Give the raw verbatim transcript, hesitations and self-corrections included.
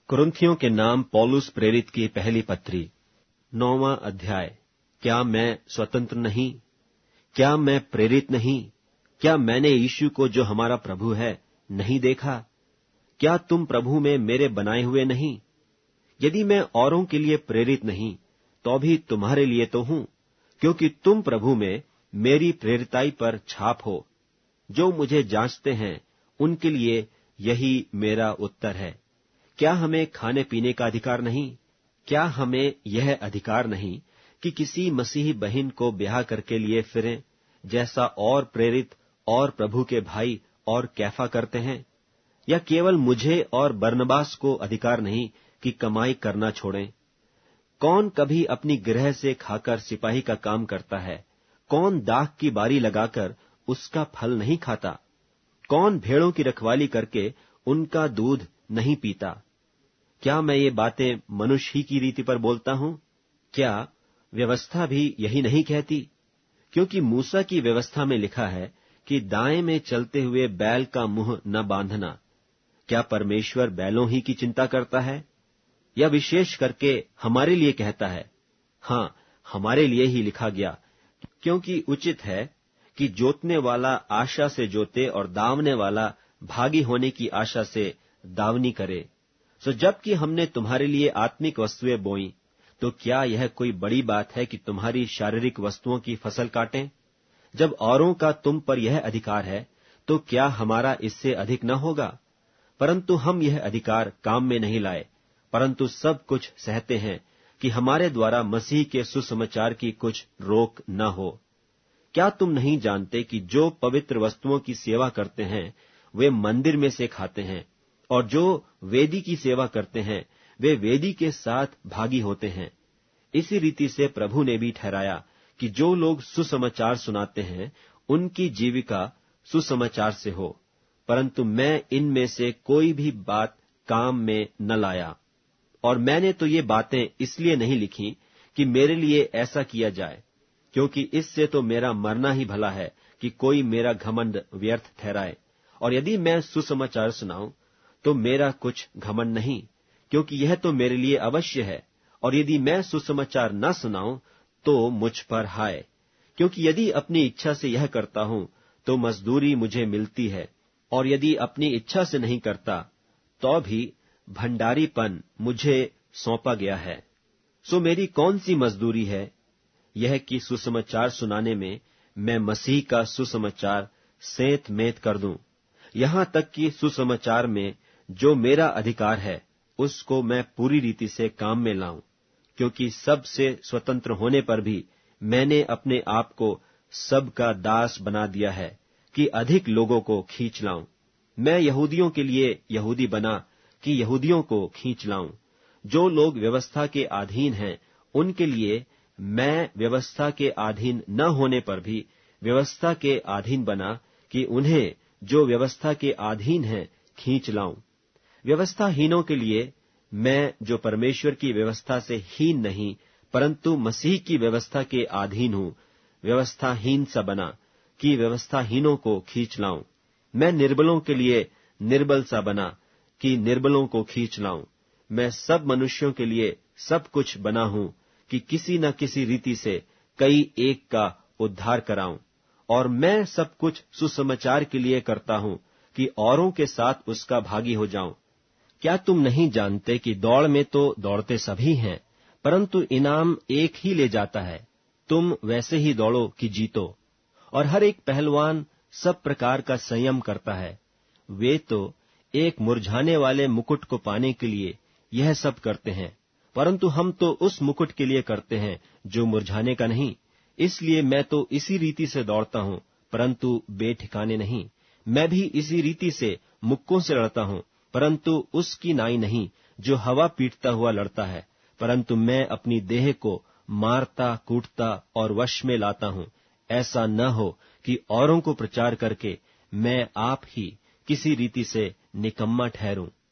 कुरिन्थियों के नाम पौलुस प्रेरित की पहली पत्री, नौवां अध्याय। क्या मैं स्वतंत्र नहीं? क्या मैं प्रेरित नहीं? क्या मैंने यीशु को जो हमारा प्रभु है नहीं देखा? क्या तुम प्रभु में मेरे बनाए हुए नहीं? यदि मैं औरों के लिए प्रेरित नहीं, तो भी तुम्हारे लिए तो हूं, क्योंकि तुम प्रभु में मेरी प्रेरिताई पर छाप हो। जो मुझे जांचते हैं उनके लिए यही मेरा उत्तर है। क्या हमें खाने पीने का अधिकार नहीं? क्या हमें यह अधिकार नहीं कि किसी मसीही बहन को ब्याह करके लिए फिरें, जैसा और प्रेरित और प्रभु के भाई और कैफा करते हैं? या केवल मुझे और बरनबास को अधिकार नहीं कि कमाई करना छोड़ें? कौन कभी अपनी गृह से खाकर सिपाही का काम करता है? कौन दाख की बारी लगाकर उसका फल नहीं खाता? कौन भेड़ों की रखवाली करके उनका दूध नहीं पीता? क्या मैं ये बातें मनुष्य ही की रीति पर बोलता हूं? क्या व्यवस्था भी यही नहीं कहती? क्योंकि मूसा की व्यवस्था में लिखा है कि दाएं में चलते हुए बैल का मुंह न बांधना। क्या परमेश्वर बैलों ही की चिंता करता है? या विशेष करके हमारे लिए कहता है? हाँ, हमारे लिए ही लिखा गया, क्योंकि उचित है कि जोतने वाला आशा से जोते और दावने वाला भागी होने की आशा से दावनी करे। सो जबकि हमने तुम्हारे लिए आत्मिक वस्तुएं बोई, तो क्या यह कोई बड़ी बात है कि तुम्हारी शारीरिक वस्तुओं की फसल काटें? जब औरों का तुम पर यह अधिकार है, तो क्या हमारा इससे अधिक न होगा? परंतु हम यह अधिकार काम में नहीं लाए, परंतु सब कुछ सहते हैं कि हमारे द्वारा मसीह के सुसमाचार की कुछ रोक न हो। क्या तुम नहीं जानते कि जो पवित्र वस्तुओं की सेवा करते हैं वे मंदिर में से खाते हैं, और जो वेदी की सेवा करते हैं वे वेदी के साथ भागी होते हैं? इसी रीति से प्रभु ने भी ठहराया कि जो लोग सुसमाचार सुनाते हैं उनकी जीविका सुसमाचार से हो। परंतु मैं इनमें से कोई भी बात काम में न लाया। और मैंने तो ये बातें इसलिए नहीं लिखी कि मेरे लिए ऐसा किया जाए, क्योंकि इससे तो मेरा मरना ही भला है कि कोई मेरा घमंड व्यर्थ ठहराए। और यदि मैं सुसमाचार सुनाऊं तो मेरा कुछ घमंड नहीं, क्योंकि यह तो मेरे लिए अवश्य है। और यदि मैं सुसमाचार न सुनाऊं तो मुझ पर हाय, क्योंकि यदि अपनी इच्छा से यह करता हूं तो मजदूरी मुझे मिलती है, और यदि अपनी इच्छा से नहीं करता तो भी भंडारीपन मुझे सौंपा गया है। सो मेरी कौन सी मजदूरी है? यह कि सुसमाचार सुनाने में मैं मसीह का सुसमाचार सेंत मेंत कर दूं। यहां तक कि सुसमाचार में जो मेरा अधिकार है उसको मैं पूरी रीति से काम में लाऊं, क्योंकि सबसे स्वतंत्र होने पर भी मैंने अपने आप को सबका दास बना दिया है कि अधिक लोगों को खींच लाऊं। मैं यहूदियों के लिए यहूदी बना कि यहूदियों को खींच लाऊं। जो लोग व्यवस्था के अधीन हैं उनके लिए मैं व्यवस्था के अधीन न होने पर भी व्यवस्था के अधीन बना कि उन्हें जो व्यवस्था के अधीन हैं खींच लाऊं। व्यवस्थाहीनों के लिए मैं जो परमेश्वर की व्यवस्था से हीन नहीं परंतु मसीह की व्यवस्था के अधीन हूं, व्यवस्थाहीन सा बना कि व्यवस्थाहीनों को खींच लाऊं। मैं निर्बलों के लिए निर्बल सा बना कि निर्बलों को खींच लाऊं। मैं सब मनुष्यों के लिए सब कुछ बना हूं कि किसी न किसी रीति से कई एक का उद्धार कराऊं। और मैं सब कुछ सुसमाचार के लिए करता हूं कि औरों के साथ उसका भागी हो जाऊं। क्या तुम नहीं जानते कि दौड़ में तो दौड़ते सभी हैं, परंतु इनाम एक ही ले जाता है? तुम वैसे ही दौड़ो कि जीतो। और हर एक पहलवान सब प्रकार का संयम करता है। वे तो एक मुरझाने वाले मुकुट को पाने के लिए यह सब करते हैं, परंतु हम तो उस मुकुट के लिए करते हैं जो मुरझाने का नहीं। इसलिए मैं तो इसी रीति से दौड़ता हूं, परंतु बेठिकाने नहीं। मैं भी इसी रीति से मुक्कों से लड़ता हूं, परंतु उसकी नाई नहीं जो हवा पीटता हुआ लड़ता है, परंतु मैं अपनी देह को मारता कूटता और वश में लाता हूं। ऐसा न हो कि औरों को प्रचार करके मैं आप ही किसी रीति से निकम्मा ठहरूं।